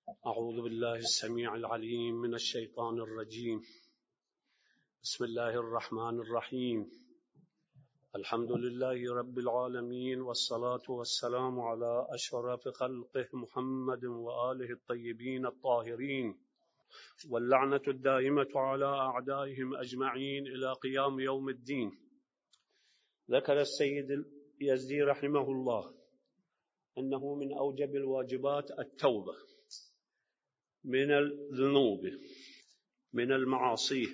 أعوذ بالله السميع العليم من الشيطان الرجيم. بسم الله الرحمن الرحيم. الحمد لله رب العالمين، والصلاة والسلام على أشرف خلقه محمد وآله الطيبين الطاهرين، واللعنة الدائمة على أعدائهم أجمعين إلى قيام يوم الدين. ذكر السيد اليزدي رحمه الله أنه من أوجب الواجبات التوبة من الذنوب، من المعاصي.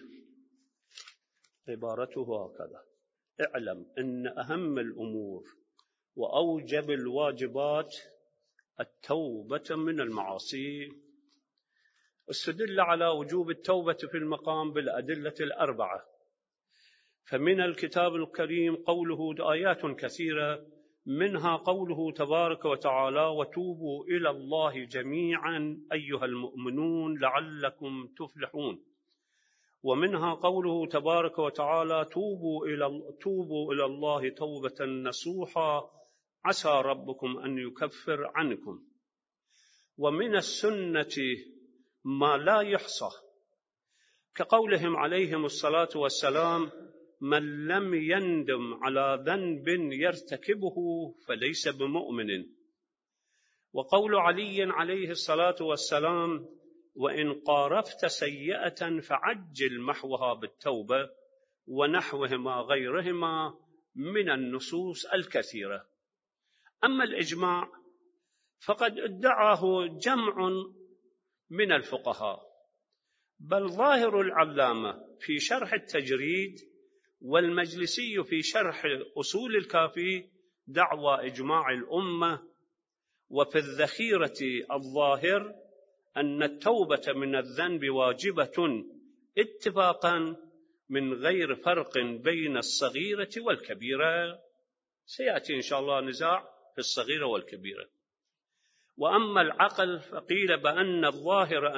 عبارته هكذا: اعلم أن أهم الأمور وأوجب الواجبات التوبة من المعاصي. استدل على وجوب التوبة في المقام بالأدلة الأربعة، فمن الكتاب الكريم قوله آيات كثيرة، منها قوله تبارك وتعالى: وتوبوا إلى الله جميعا أيها المؤمنون لعلكم تفلحون. ومنها قوله تبارك وتعالى: توبوا إلى الله توبة نصوحا عسى ربكم أن يكفر عنكم. ومن السنة ما لا يحصى، كقولهم عليهم الصلاة والسلام: من لم يندم على ذنب يرتكبه فليس بمؤمن. وقول علي عليه الصلاة والسلام: وإن قارفت سيئة فعجل محوها بالتوبة، ونحوهما غيرهما من النصوص الكثيرة. أما الإجماع فقد ادعاه جمع من الفقهاء، بل ظاهر العلامة في شرح التجريد والمجلسي في شرح أصول الكافي دعوى إجماع الأمة. وفي الذخيرة الظاهر أن التوبة من الذنب واجبة اتفاقا من غير فرق بين الصغيرة والكبيرة. سيأتي إن شاء الله نزاع في الصغيرة والكبيرة. وأما العقل فقيل بأن الظاهر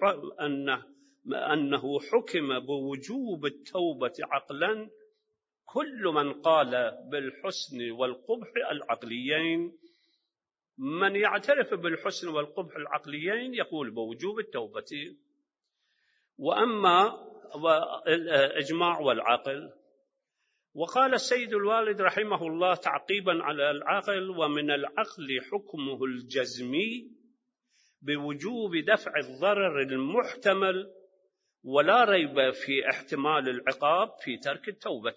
أنه حكم بوجوب التوبة عقلا كل من قال بالحسن والقبح العقليين. من يعترف بالحسن والقبح العقليين يقول بوجوب التوبة. وأما الإجماع والعقل، وقال السيد الوالد رحمه الله تعقيبا على العقل: ومن العقل حكمه الجزمي بوجوب دفع الضرر المحتمل، ولا ريب في احتمال العقاب في ترك التوبة.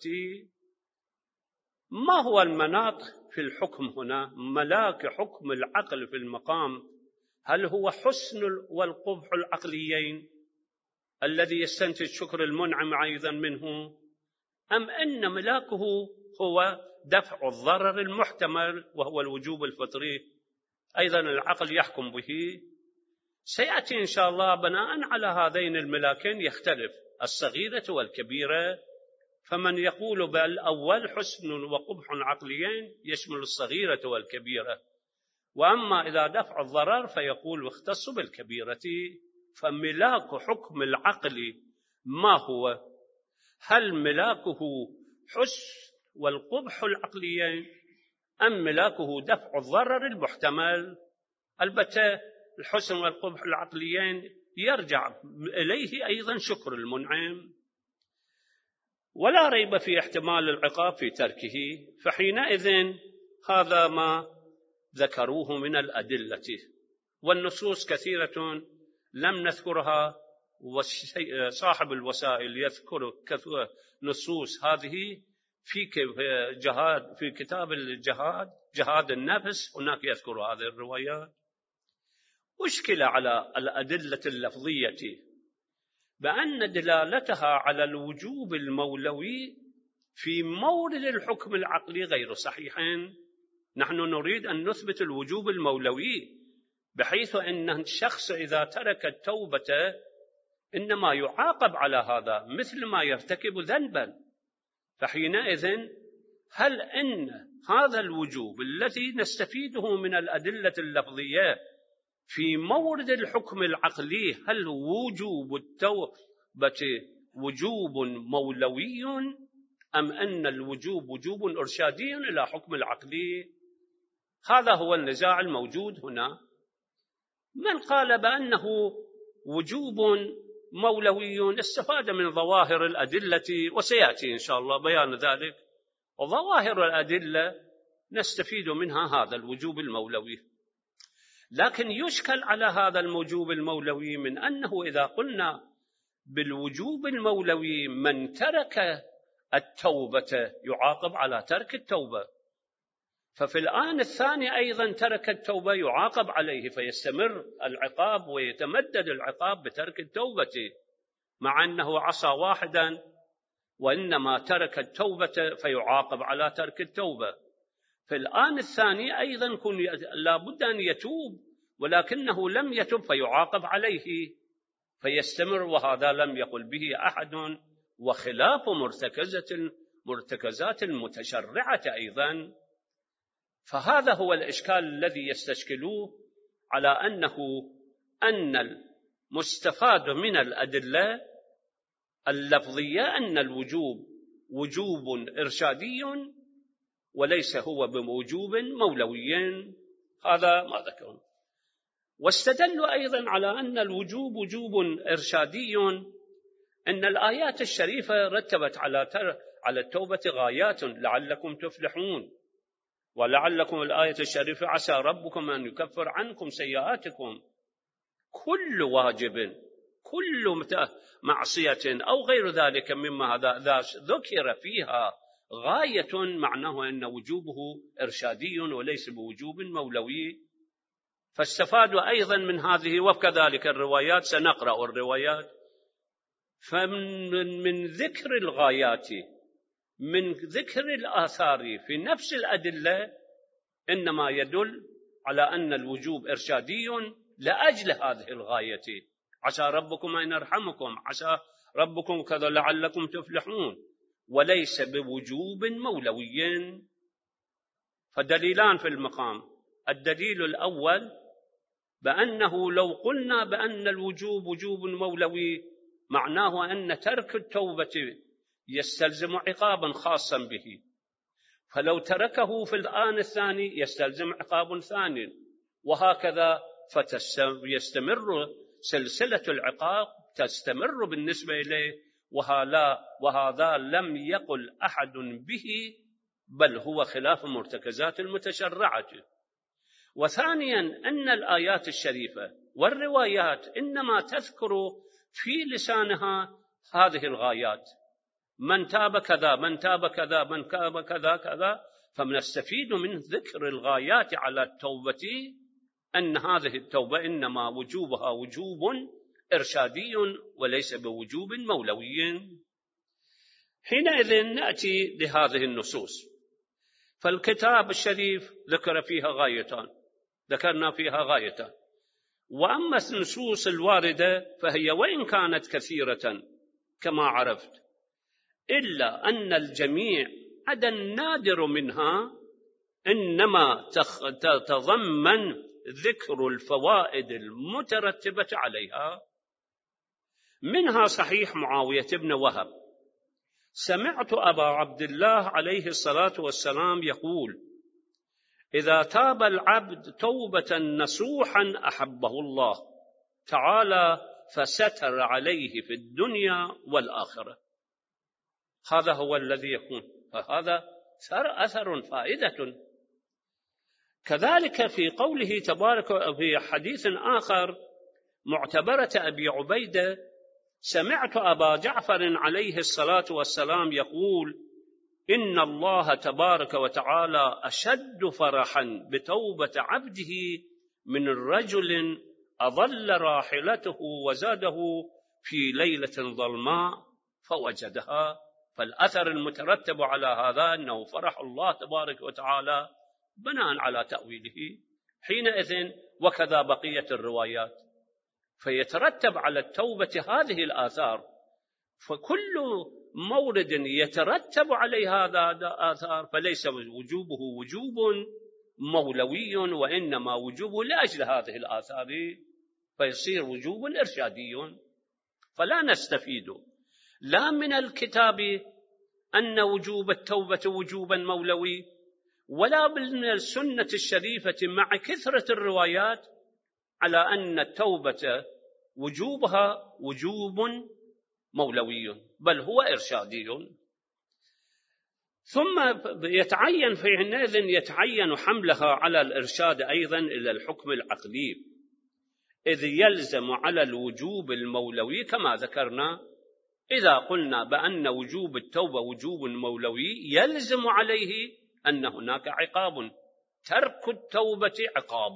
ما هو المناط في الحكم هنا؟ ملاك حكم العقل في المقام هل هو حسن والقبح العقليين الذي يستنتج شكر المنعم أيضا منه، أم أن ملاكه هو دفع الضرر المحتمل وهو الوجوب الفطري أيضا العقل يحكم به؟ سيأتي إن شاء الله بناء على هذين الملاكين يختلف الصغيرة والكبيرة. فمن يقول بالأول حسن وقبح عقليين يشمل الصغيرة والكبيرة، وأما إذا دفع الضرر فيقول اختص بالكبيرة. فملاك حكم العقل ما هو؟ هل ملاكه حسن والقبح العقليين أم ملاكه دفع الضرر المحتمل؟ البتة الحسن والقبح العقليين يرجع إليه أيضا شكر المنعم، ولا ريب في احتمال العقاب في تركه. فحينئذ هذا ما ذكروه من الأدلة، والنصوص كثيرة لم نذكرها، وصاحب الوسائل يذكر نصوص هذه في كتاب الجهاد، جهاد النفس، هناك يذكر هذه الروايات. أشكل على الأدلة اللفظية بأن دلالتها على الوجوب المولوي في مورد الحكم العقلي غير صحيحين. نحن نريد أن نثبت الوجوب المولوي، بحيث أن الشخص إذا ترك التوبة إنما يعاقب على هذا مثل ما يرتكب ذنبا. فحينئذ هل أن هذا الوجوب الذي نستفيده من الأدلة اللفظية في مورد الحكم العقلي هل وجوب التوبة وجوب مولوي أم أن الوجوب وجوب إرشادي إلى حكم العقلي؟ هذا هو النزاع الموجود هنا. من قال بأنه وجوب مولوي استفاد من ظواهر الأدلة، وسيأتي إن شاء الله بيان ذلك. وظواهر الأدلة نستفيد منها هذا الوجوب المولوي. لكن يشكل على هذا الوجوب المولوي من أنه إذا قلنا بالوجوب المولوي من ترك التوبة يعاقب على ترك التوبة، ففي الآن الثاني أيضا ترك التوبة يعاقب عليه، فيستمر العقاب ويتمدد العقاب بترك التوبة، مع أنه عصى واحدا وإنما ترك التوبة فيعاقب على ترك التوبة. في الآن الثاني أيضا لا بد أن يتوب، ولكنه لم يتب فيعاقب عليه، فيستمر، وهذا لم يقل به أحد، وخلاف مرتكزات المتشرعة أيضا. فهذا هو الإشكال الذي يستشكلوه على أن المستفاد من الأدلة اللفظية أن الوجوب وجوب إرشادي وليس هو بوجوب مولوي. هذا ما ذكرون. واستدلوا أيضا على أن الوجوب وجوب إرشادي أن الآيات الشريفة رتبت على التوبة غايات لعلكم تفلحون، ولعلكم الآية الشريفة عسى ربكم أن يكفر عنكم سيئاتكم. كل واجب، كل معصية أو غير ذلك مما هذا ذكر فيها غاية معناه أن وجوبه إرشادي وليس بوجوب مولوي. فاستفادوا أيضا من هذه، وكذلك الروايات سنقرأ الروايات. فمن ذكر الغايات، من ذكر الآثار في نفس الأدلة، إنما يدل على أن الوجوب إرشادي لأجل هذه الغاية. عسى ربكم أن يرحمكم، عسى ربكم كذا لعلكم تفلحون، وليس بوجوب مولوي. فدليلان في المقام. الدليل الأول بأنه لو قلنا بأن الوجوب وجوب مولوي معناه أن ترك التوبة يستلزم عقابا خاصا به، فلو تركه في الآن الثاني يستلزم عقاب ثاني، وهكذا فيستمر سلسلة العقاب تستمر بالنسبة إليه، وهذا لم يقل أحد به، بل هو خلاف مرتكزات المتشرعة. وثانيا أن الآيات الشريفة والروايات إنما تذكر في لسانها هذه الغايات، من تاب كذا، من تاب كذا، من تاب كذا كذا. فنستفيد من ذكر الغايات على التوبة أن هذه التوبة إنما وجوبها وجوب إرشادي وليس بوجوب مولوي. حينئذ نأتي لهذه النصوص. فالكتاب الشريف ذكر فيها غايتان، ذكرنا فيها غايتان. وأما النصوص الواردة فهي وإن كانت كثيرة كما عرفت، إلا أن الجميع عدا النادر منها إنما تتضمن ذكر الفوائد المترتبة عليها. منها صحيح معاوية بن وهب: سمعت أبا عبد الله عليه الصلاة والسلام يقول: إذا تاب العبد توبة نصوحا أحبه الله تعالى فستر عليه في الدنيا والآخرة. هذا هو الذي يكون، فهذا أثر فائدة. كذلك في قوله تبارك في حديث آخر معتبرة أبي عبيدة: سمعت أبا جعفر عليه الصلاة والسلام يقول: إن الله تبارك وتعالى أشد فرحا بتوبة عبده من الرجل أضل راحلته وزاده في ليلة ظلماء فوجدها. فالأثر المترتب على هذا أنه فرح الله تبارك وتعالى بناء على تأويله حينئذ، وكذا بقية الروايات. فيترتب على التوبة هذه الآثار، فكل مورد يترتب عليه هذا الآثار فليس وجوبه وجوب مولوي، وإنما وجوبه لأجل هذه الآثار، فيصير وجوب إرشادي. فلا نستفيد لا من الكتاب أن وجوب التوبة وجوبا مولوي، ولا من السنة الشريفة مع كثرة الروايات على أن التوبة وجوبها وجوب مولوي بل هو إرشادي. ثم يتعين حينئذ يتعين حملها على الإرشاد أيضا إلى الحكم العقلي، إذ يلزم على الوجوب المولوي كما ذكرنا. إذا قلنا بأن وجوب التوبة وجوب مولوي يلزم عليه أن هناك عقاب، ترك التوبة عقاب.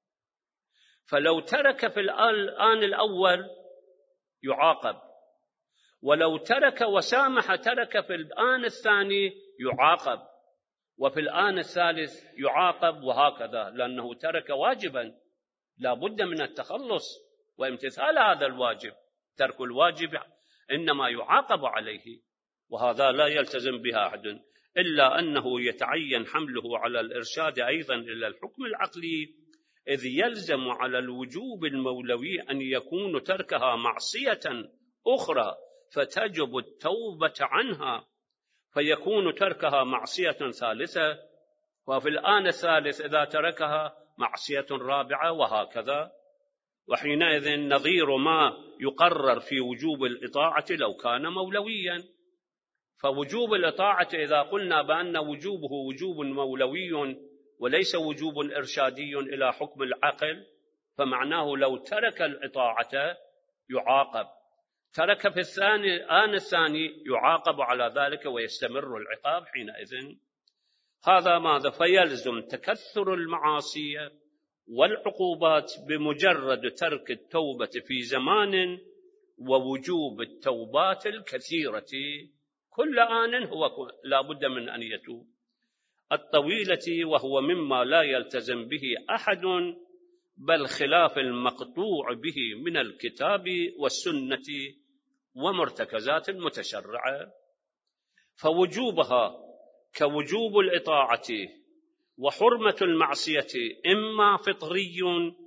فلو ترك في الآن الأول يعاقب، ولو ترك وسامح ترك في الآن الثاني يعاقب، وفي الآن الثالث يعاقب، وهكذا، لأنه ترك واجبا لا بد من التخلص وامتثال هذا الواجب. ترك الواجب إنما يعاقب عليه، وهذا لا يلتزم بها أحد، إلا أنه يتعين حمله على الإرشاد أيضا إلى الحكم العقلي، إذ يلزم على الوجوب المولوي أن يكون تركها معصية أخرى فتجب التوبة عنها، فيكون تركها معصية ثالثة، وفي الآن الثالث إذا تركها معصية رابعة، وهكذا. وحينئذ نظير ما يقرر في وجوب الإطاعة لو كان مولويا. فوجوب الإطاعة إذا قلنا بأن وجوبه وجوب مولوي وليس وجوب إرشادي إلى حكم العقل، فمعناه لو ترك الإطاعة يعاقب، ترك في الآن الثاني يعاقب على ذلك ويستمر العقاب حينئذ. هذا ماذا؟ فيلزم تكثر المعاصي والعقوبات بمجرد ترك التوبة في زمان، ووجوب التوبات الكثيرة كل آن هو لا بد من أن يتوب، الطويلة، وهو مما لا يلتزم به أحد، بل خلاف المقطوع به من الكتاب والسنة ومرتكزات المتشرعة. فوجوبها كوجوب الإطاعة وحرمة المعصية إما فطري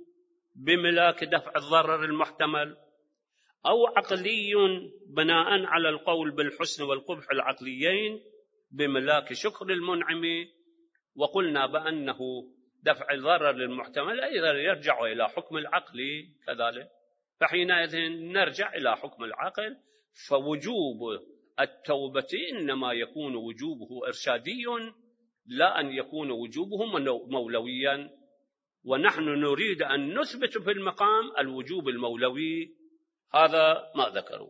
بملاك دفع الضرر المحتمل، أو عقلي بناء على القول بالحسن والقبح العقليين بملاك شكر المنعم. وقلنا بأنه دفع الضرر المحتمل أيضا يرجع إلى حكم العقل كذلك، فحينئذ نرجع إلى حكم العقل. فوجوب التوبة إنما يكون وجوبه إرشادي لا أن يكون وجوبه مولويا، ونحن نريد أن نثبت في المقام الوجوب المولوي. هذا ما ذكروا،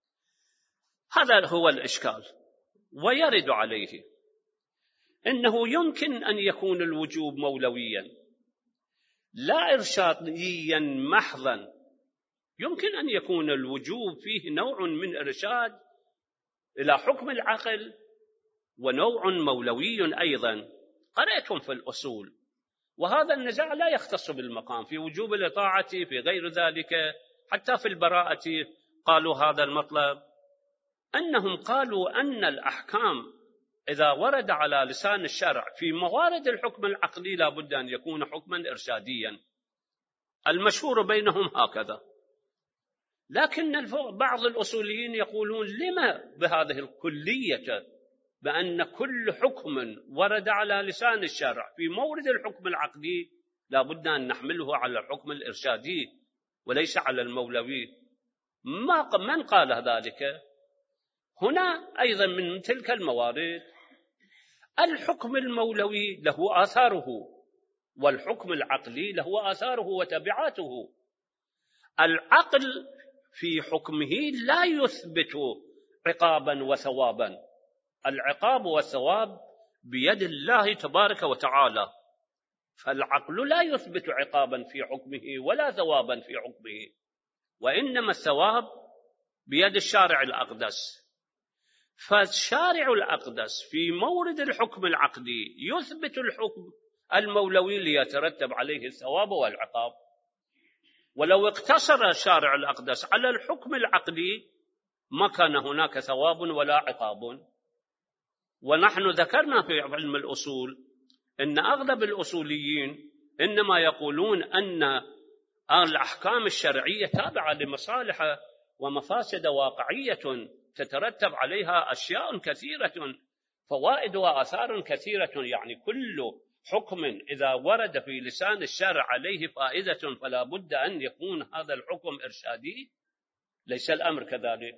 هذا هو الإشكال. ويرد عليه إنه يمكن أن يكون الوجوب مولويا لا إرشاديا محضا، يمكن أن يكون الوجوب فيه نوع من إرشاد إلى حكم العقل ونوع مولوي أيضا. قرأتم في الأصول، وهذا النزاع لا يختص بالمقام، في وجوب الإطاعة في غير ذلك، حتى في البراءة قالوا هذا المطلب، أنهم قالوا أن الأحكام إذا ورد على لسان الشرع في موارد الحكم العقلي لا بد أن يكون حكما إرشاديا، المشهور بينهم هكذا. لكن بعض الأصوليين يقولون لما بهذه الكلية بأن كل حكم ورد على لسان الشرع في مورد الحكم العقلي لا بد أن نحمله على الحكم الإرشادي وليس على المولوي؟ من قال ذلك؟ هنا أيضا من تلك الموارد الحكم المولوي له آثاره، والحكم العقلي له آثاره وتبعاته. العقل في حكمه لا يثبت عقابا وثوابا، العقاب والثواب بيد الله تبارك وتعالى، فالعقل لا يثبت عقابا في حكمه ولا ثوابا في حكمه، وإنما الثواب بيد الشارع الأقدس. فالشارع الأقدس في مورد الحكم العقدي يثبت الحكم المولوي ليترتب عليه الثواب والعقاب. ولو اقتصر الشارع الأقدس على الحكم العقدي ما كان هناك ثواب ولا عقاب. ونحن ذكرنا في علم الأصول أن أغلب الأصوليين إنما يقولون أن الأحكام الشرعية تابعة لمصالح ومفاسد واقعية تترتب عليها أشياء كثيرة، فوائد وآثار كثيرة، يعني كل حكم إذا ورد في لسان الشرع عليه فائدة فلا بد أن يكون هذا الحكم إرشادي؟ ليس الأمر كذلك.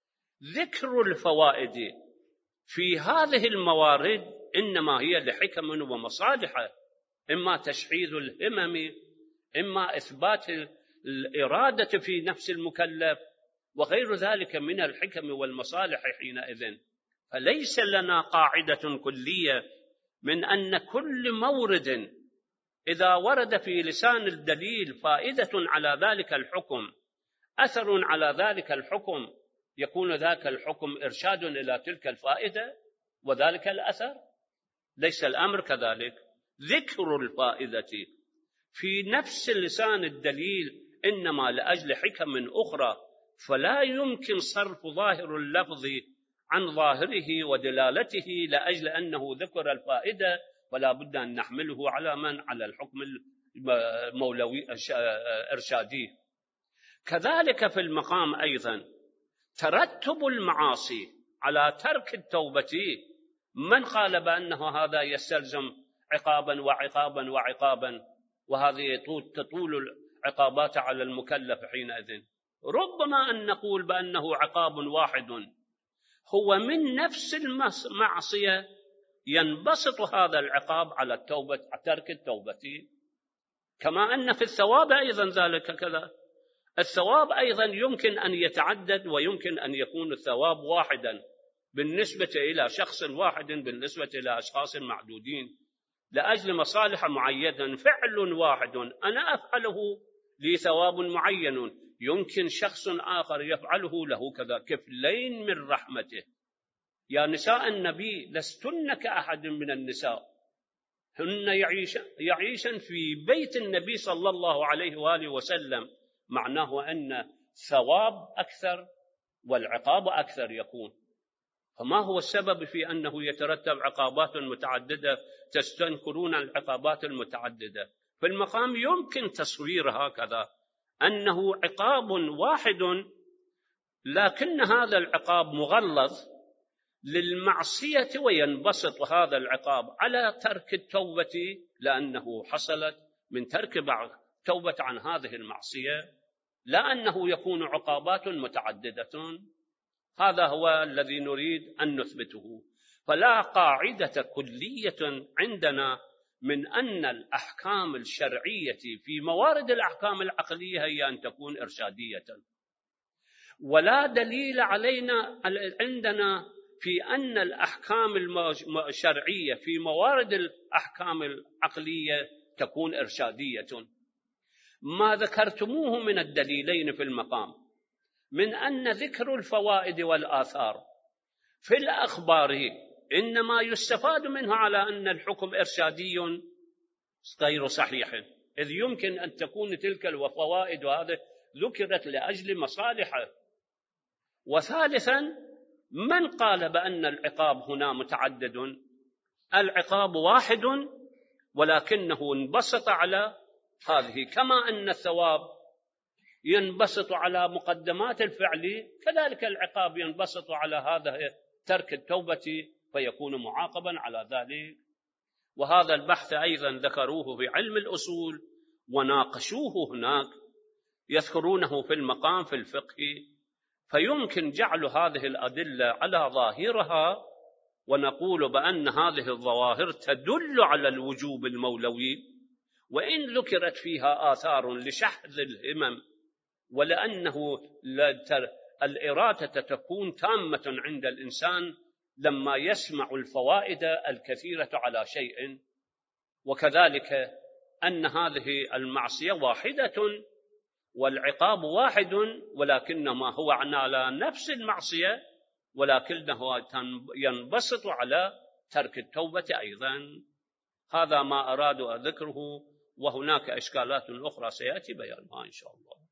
ذكر الفوائد في هذه الموارد إنما هي لحكم ومصالح، إما تشحيذ الهمم، إما إثبات الإرادة في نفس المكلف، وغير ذلك من الحكم والمصالح حينئذ. فليس لنا قاعدة كلية من أن كل مورد إذا ورد في لسان الدليل فائدة على ذلك الحكم، أثر على ذلك الحكم، يكون ذاك الحكم إرشاد إلى تلك الفائدة وذلك الأثر. ليس الأمر كذلك. ذكر الفائدة في نفس لسان الدليل إنما لأجل حكم أخرى، فلا يمكن صرف ظاهر اللفظ عن ظاهره ودلالته لأجل أنه ذكر الفائدة، ولا بد أن نحمله على من؟ على الحكم المولوي إرشادي. كذلك في المقام أيضا ترتب المعاصي على ترك التوبة، من قال بأنه هذا يستلزم عقابا وعقابا وعقابا، وهذه تطول العقابات على المكلف حينئذ؟ ربما أن نقول بأنه عقاب واحد هو من نفس المعصية ينبسط هذا العقاب على التوبة، ترك التوبة، كما أن في الثواب أيضا ذلك كذا. الثواب أيضا يمكن أن يتعدد، ويمكن أن يكون الثواب واحدا بالنسبة إلى شخص واحد، بالنسبة إلى أشخاص معدودين لأجل مصالح معينة. فعل واحد أنا أفعله لثواب معين، يمكن شخص آخر يفعله له كذا، كفلين من رحمته. يا نساء النبي لستن كأحد من النساء، هن يعيشن في بيت النبي صلى الله عليه وآله وسلم، معناه أن ثواب أكثر والعقاب أكثر يكون. فما هو السبب في أنه يترتب عقابات متعددة؟ تستنكرون العقابات المتعددة. في المقام يمكن تصوير هكذا أنه عقاب واحد، لكن هذا العقاب مغلظ للمعصية، وينبسط هذا العقاب على ترك التوبة لأنه حصلت من ترك بعض توبة عن هذه المعصية، لا أنه يكون عقابات متعددة. هذا هو الذي نريد أن نثبته. فلا قاعدة كلية عندنا من أن الأحكام الشرعية في موارد الأحكام العقلية هي أن تكون إرشادية، ولا دليل عندنا في أن الأحكام الشرعية في موارد الأحكام العقلية تكون إرشادية. ما ذكرتموه من الدليلين في المقام من أن ذكر الفوائد والآثار في الأخبار إنما يستفاد منها على أن الحكم إرشادي غير صحيح، إذ يمكن أن تكون تلك الفوائد وهذا ذكرت لأجل مصالحه. وثالثا، من قال بأن العقاب هنا متعدد؟ العقاب واحد ولكنه انبسط على هذه، كما أن الثواب ينبسط على مقدمات الفعل، كذلك العقاب ينبسط على هذا ترك التوبة فيكون معاقبا على ذلك. وهذا البحث أيضا ذكروه في علم الأصول وناقشوه هناك، يذكرونه في المقام في الفقه. فيمكن جعل هذه الأدلة على ظاهرها ونقول بأن هذه الظواهر تدل على الوجوب المولوي، وإن ذكرت فيها آثار لشحذ الهمم، ولأنه الإرادة تكون تامة عند الإنسان لما يسمع الفوائد الكثيرة على شيء. وكذلك أن هذه المعصية واحدة والعقاب واحد، ولكنما هو على نفس المعصية، ولكنه ينبسط على ترك التوبة أيضا. هذا ما أراد ذكره، وهناك إشكالات أخرى سيأتي بيانها إن شاء الله.